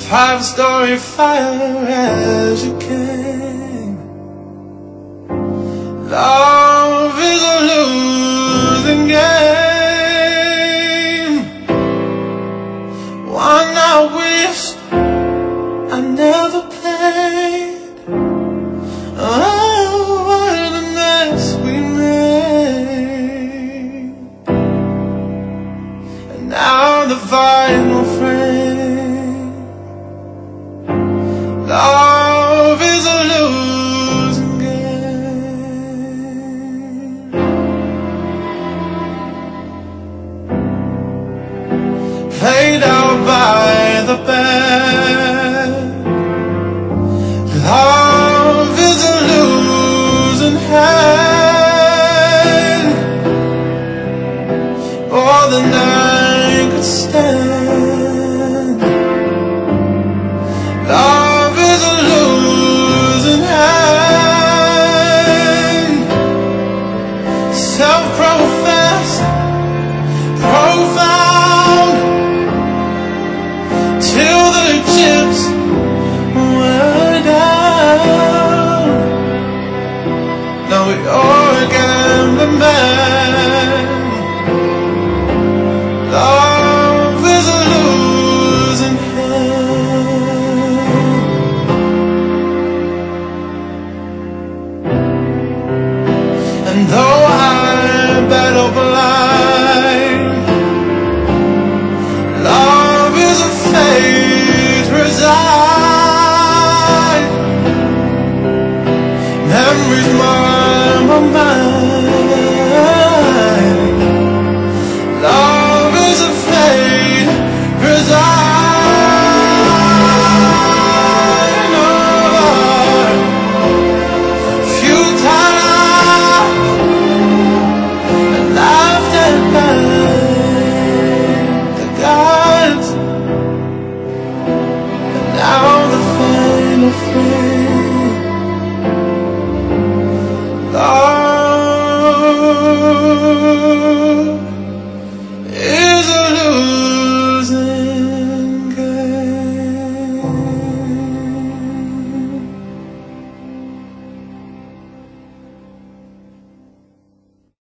Five-story fire as you came. Love is a losing game, one I wished I never played. Oh, what a mess we made. And now the final frame. Love is a losing game. Played out by the band.